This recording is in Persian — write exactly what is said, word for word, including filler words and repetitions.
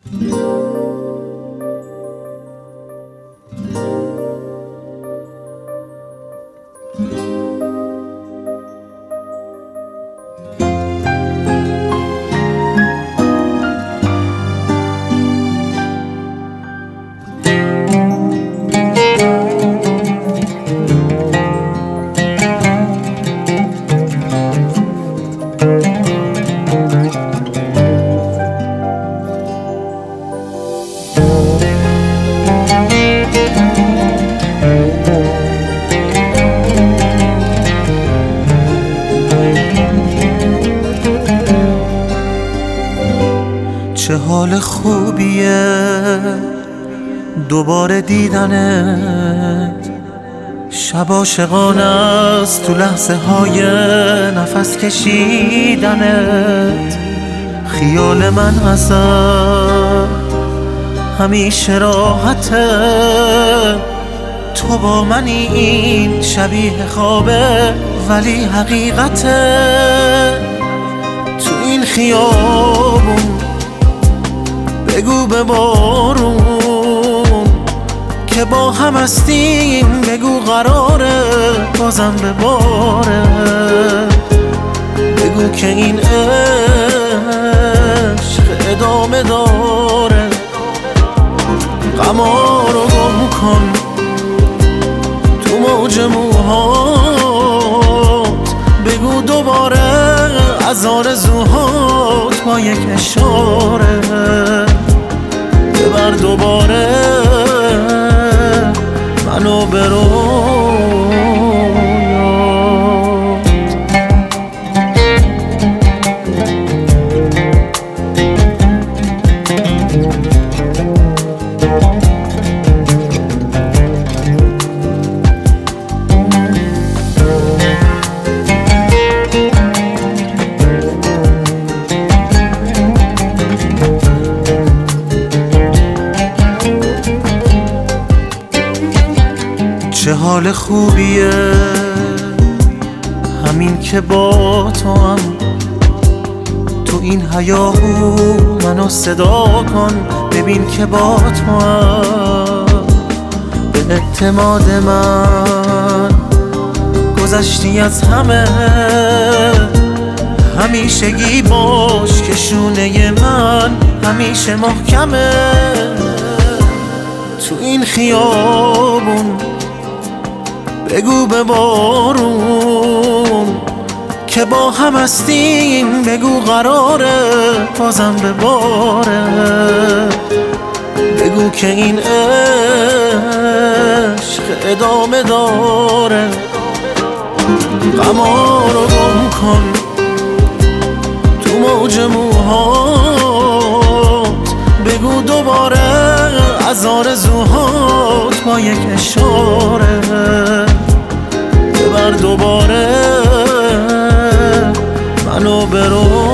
چه حال خوبیه دوباره دیدنت، شب عاشقانه است تو لحظه های نفس کشیدنت. خیال من ازت همیشه راحته، تو با منی این شبیه خوابه ولی حقیقته. تو این خیابون بگو به بارون که با هم هستیم، بگو قراره بازم به باره، بگو که این عشق ادامه داره. غما رو گم کن تو موج موهات، بگو دوباره از آرزوهات با یک اشاره، ببر دوباره منو به چه حال خوبیه همین که با تو هم تو این هیاهو منو صدا کن، ببین که با تو هم به اعتماد من گذشتی از همه. همیشگی باش که شونه من همیشه محکمه. تو این خیابون بگو به بارون که با هم هستیم، بگو قراره بازم به باره، بگو که این عشق ادامه داره. غما رو گم کن تو موج موهات، بگو دوباره از آرزوهات با یک اشاره، ببر دوباره منو برو.